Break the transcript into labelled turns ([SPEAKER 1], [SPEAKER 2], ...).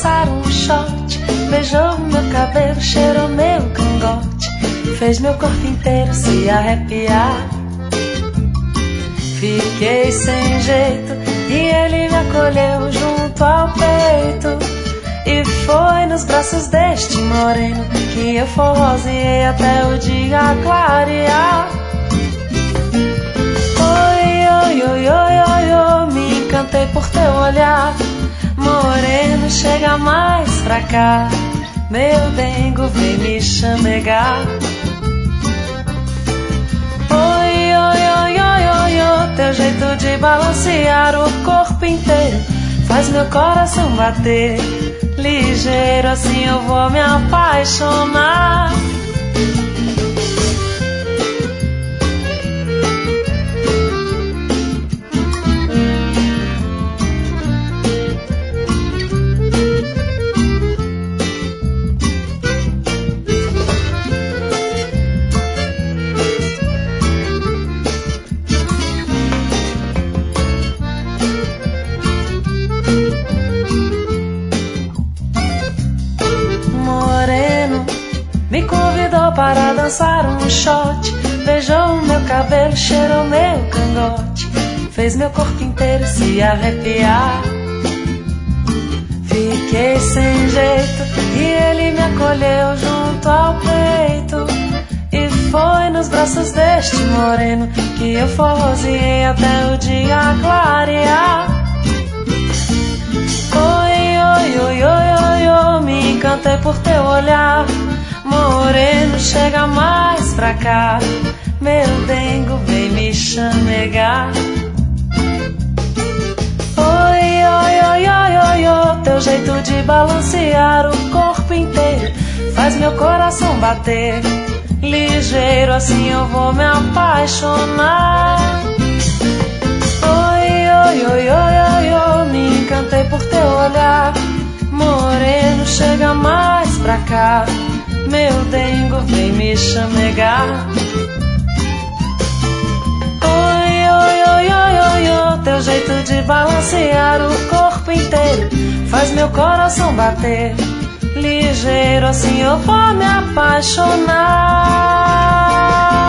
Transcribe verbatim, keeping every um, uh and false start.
[SPEAKER 1] dançar um shot. Beijou meu cabelo, cheirou meu cangote, fez meu corpo inteiro se arrepiar. Fiquei sem jeito e ele me acolheu junto ao peito. E foi nos braços deste moreno que eu forroseei até o dia clarear. Oi, oi, oi, oi, oi, oi, me encantei por teu olhar. Moreno, chega mais pra cá, meu dengo vem me chamegar. Oi, oi, oi, oi, oi, oi, teu jeito de balancear o corpo inteiro faz meu coração bater ligeiro, assim eu vou me apaixonar. Me convidou para dançar um shot, beijou meu cabelo, cheirou meu cangote, fez meu corpo inteiro se arrepiar. Fiquei sem jeito e ele me acolheu junto ao peito. E foi nos braços deste moreno que eu forroseei até o dia clarear. Oi, oi, oi, oi, oi, oi, me encantei por teu olhar. Moreno, chega mais pra cá, meu dengo vem me chamegar. Oi, oi, oi, oi, oi, oi, teu jeito de balancear o corpo inteiro faz meu coração bater ligeiro, assim eu vou me apaixonar. Oi, oi, oi, oi, oi, oi, me encantei por teu olhar. Moreno, chega mais pra cá, meu dengo vem me chamegar. Oi, oi, oi, oi, oi, oi, teu jeito de balancear o corpo inteiro faz meu coração bater ligeiro, assim eu vou me apaixonar.